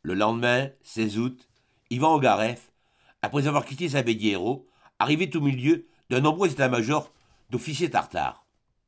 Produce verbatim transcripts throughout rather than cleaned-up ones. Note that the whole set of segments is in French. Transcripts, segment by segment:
Le lendemain, seize août, Ivan Ogarev, après avoir quitté Zabediero, arrivait au milieu d'un nombreux état-major d'officiers tartares.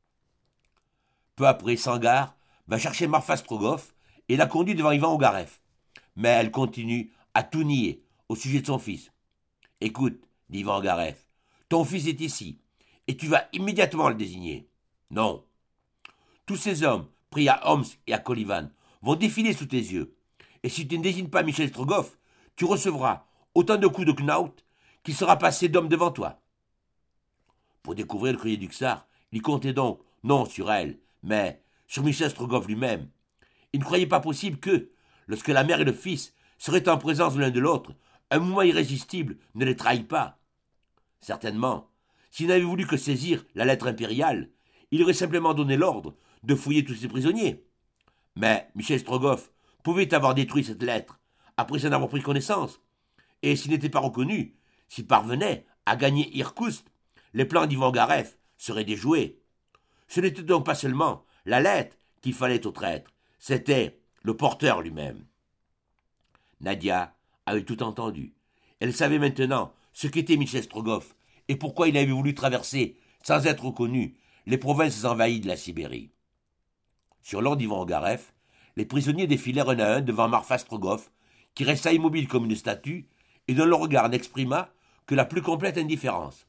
Peu après, Sangar va chercher Marfa Strogoff et la conduit devant Ivan Ogarev. Mais elle continue à tout nier au sujet de son fils. « Écoute, dit Ivan Ogarev, ton fils est ici, et tu vas immédiatement le désigner. »« Non. Tous ces hommes, pris à Homs et à Kolivan, vont défiler sous tes yeux. Et si tu ne désignes pas Michel Strogoff, tu recevras autant de coups de knaut qu'il sera passé d'homme devant toi. » Pour découvrir le courrier du Tsar, il comptait donc, non sur elle, mais sur Michel Strogoff lui-même. Il ne croyait pas possible que, lorsque la mère et le fils seraient en présence de l'un de l'autre, un mouvement irrésistible ne les trahit pas. Certainement, s'il n'avait voulu que saisir la lettre impériale, il aurait simplement donné l'ordre de fouiller tous ses prisonniers. Mais Michel Strogoff pouvait avoir détruit cette lettre après en avoir pris connaissance, et s'il n'était pas reconnu, s'il parvenait à gagner Irkoutsk, les plans d'Ivan Ogarev seraient déjoués. Ce n'était donc pas seulement la lettre qu'il fallait au traître, c'était le porteur lui-même. Nadia avait tout entendu. Elle savait maintenant ce qu'était Michel Strogoff et pourquoi il avait voulu traverser, sans être reconnu, les provinces envahies de la Sibérie. Sur l'ordre d'Ivan Ogarev, les prisonniers défilèrent un à un devant Marfa Strogoff, qui resta immobile comme une statue et dont le regard n'exprima que la plus complète indifférence.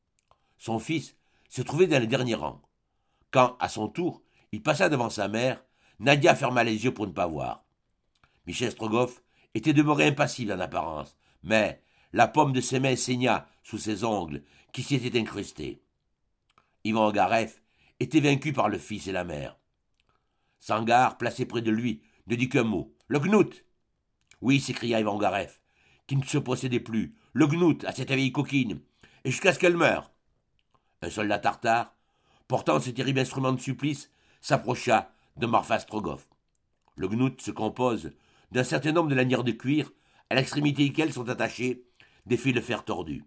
Son fils se trouvait dans les derniers rangs. Quand, à son tour, il passa devant sa mère, Nadia ferma les yeux pour ne pas voir. Michel Strogoff était demeuré impassible en apparence, mais la paume de ses mains saigna sous ses ongles qui s'y étaient incrustés. Ivan Ogarev était vaincu par le fils et la mère. Sangar, placé près de lui, ne dit qu'un mot. « Le gnout !» « Oui, s'écria Ivan Ogarev, qui ne se possédait plus. « Le gnout à cette vieille coquine, et jusqu'à ce qu'elle meure !» Un soldat tartare, portant ce terrible instrument de supplice, s'approcha de Marfa Strogoff. Le gnout se compose d'un certain nombre de lanières de cuir, à l'extrémité desquelles sont attachés des fils de fer tordus.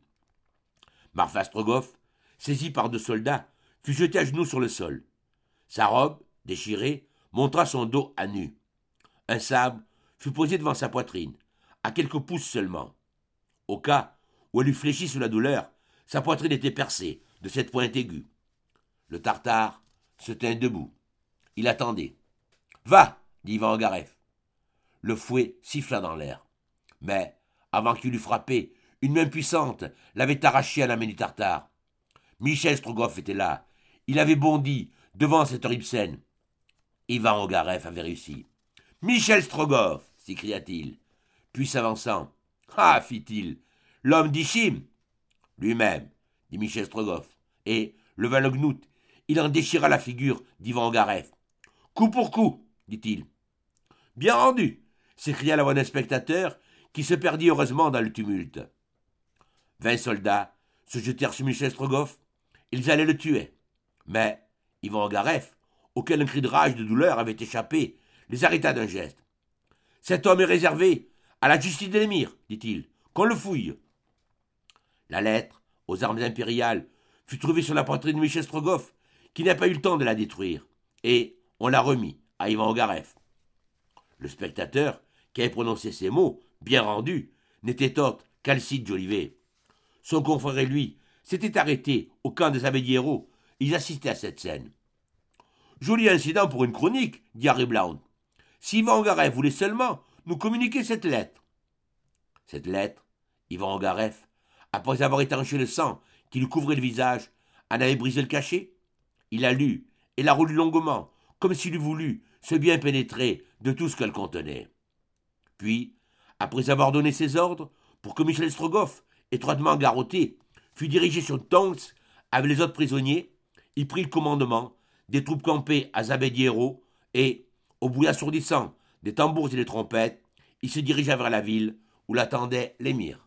Marfa Strogoff, saisi par deux soldats, fut jeté à genoux sur le sol. Sa robe, déchirée, montra son dos à nu. Un sabre fut posé devant sa poitrine, à quelques pouces seulement. Au cas où elle eût fléchi sous la douleur, sa poitrine était percée de cette pointe aiguë. Le Tartare se tint debout. Il attendait. « Va !» dit Ivan Ogarev. Le fouet siffla dans l'air. Mais, avant qu'il eût frappé, une main puissante l'avait arraché à la main du Tartare. Michel Strogoff était là. Il avait bondi devant cette horrible scène. Ivan Ogarev avait réussi. « Michel Strogoff !» s'écria-t-il. Puis s'avançant. « Ah !» fit-il. « L'homme d'Ichim !»« Lui-même, dit Michel Strogoff. Et, levant le gnout, il en déchira la figure d'Ivan Ogarev. « Coup pour coup !» dit-il. « Bien rendu !» s'écria la voix d'un spectateur qui se perdit heureusement dans le tumulte. Vingt soldats se jetèrent sur Michel Strogoff. Ils allaient le tuer. Mais Ivan Ogarev, auquel un cri de rage et de douleur avait échappé, les arrêta d'un geste. « Cet homme est réservé à la justice de l'émir, dit-il. Qu'on le fouille. » La lettre, aux armes impériales, fut trouvée sur la poitrine de Michel Strogoff, qui n'a pas eu le temps de la détruire, et on l'a remis à Ivan Ogarev. Le spectateur, qui avait prononcé ces mots, bien rendus, n'était autre qu'Alcide Jolivet. Son confrère et lui s'étaient arrêtés au camp des Zabediero. Ils assistaient à cette scène. « Joli incident pour une chronique, dit Harry Blount. Si Ivan Ogarev voulait seulement nous communiquer cette lettre. » Cette lettre, Ivan Ogarev, après avoir étanché le sang qui lui couvrait le visage, en avait brisé le cachet. Il la lut et la relut longuement, comme s'il eût voulu se bien pénétrer de tout ce qu'elle contenait. Puis, après avoir donné ses ordres pour que Michel Strogoff, étroitement garrotté, fût dirigé sur Tomsk avec les autres prisonniers, il prit le commandement des troupes campées à Zabediero et, au bruit assourdissant des tambours et des trompettes, il se dirigea vers la ville où l'attendait l'émir.